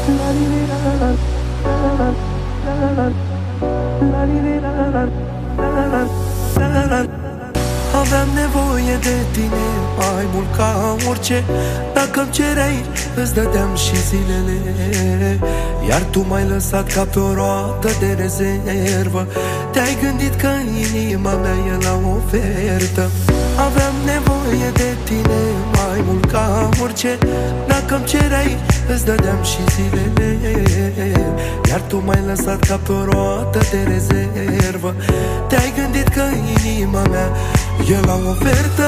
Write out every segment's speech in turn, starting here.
Aveam nevoie de tine mai mult ca orice. Dacă-mi cereai, îți dădeam și zilele. Iar tu m-ai lăsat ca pe o roată de rezervă. Te-ai gândit că inima mea e la ofertă. Aveam nevoie de tine mai mult ca orice. Dacă-mi cereai, îți dădeam și zilele. Iar tu m-ai lăsat ca pe o roată de rezervă. Te-ai gândit că inima mea e la ofertă.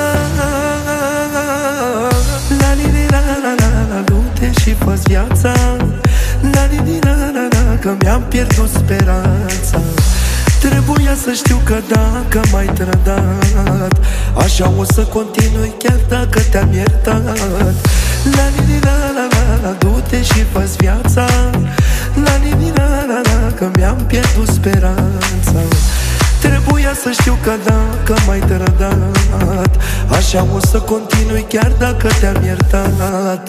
La du-te și fă-ți viața. Că mi-am pierdut speranța. Trebuia să știu că dacă m-ai trădat, așa o să continui chiar dacă te-am iertat. Du-te și fă-ți viața. Că mi-am pierdut speranța. Trebuia să știu că dacă m-ai trădat, așa o să continui chiar dacă te-am iertat.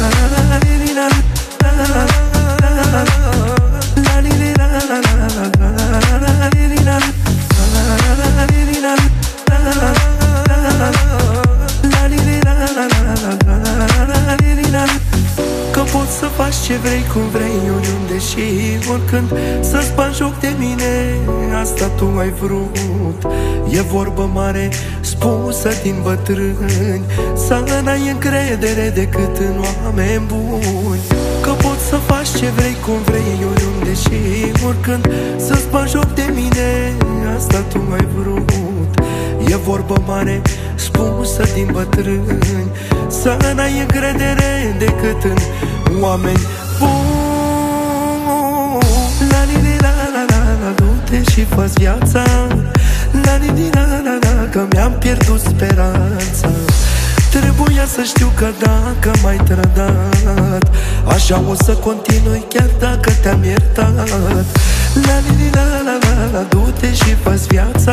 Că poți să faci ce vrei, cum vrei, oriunde și oricând. Să-ți bagi joc de mine, asta tu ai vrut. E vorbă mare spusă din bătrâni, să n-ai încredere decât în oameni buni. Că poți să faci ce vrei, cum vrei, oriunde și oricând. Să-ți bagi joc de mine, asta tu ai vrut. E vorbă mare spusă din bătrâni, să n-ai încredere decât în oameni buni. Du-te și fă-ți viața. Că mi-am pierdut speranța. Trebuia să știu că dacă m-ai trădat, așa o să continui chiar dacă te-am iertat. Du-te și fă-ți viața.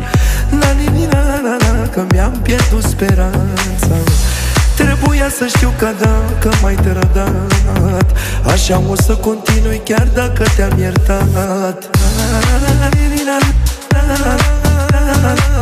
Că mi-am pierdut speranța. Trebuia să știu că dacă m-ai trădat, așa o să continui chiar dacă te-am iertat.